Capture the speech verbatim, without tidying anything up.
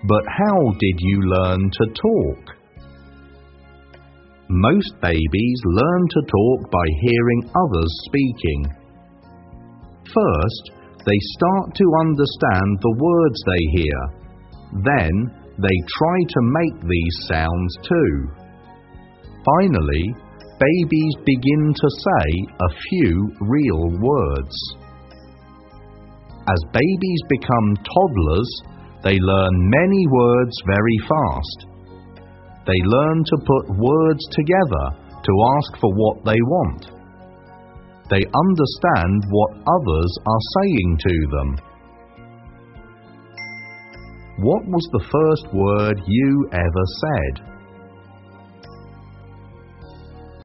But how did you learn to talk? Most babies learn to talk by hearing others speaking. First, they start to understand the words they hear. Then, they try to make these sounds too. Finally, babies begin to say a few real words. As babies become toddlers, they learn many words very fast. They learn to put words together to ask for what they want. They understand what others are saying to them. What was the first word you ever said?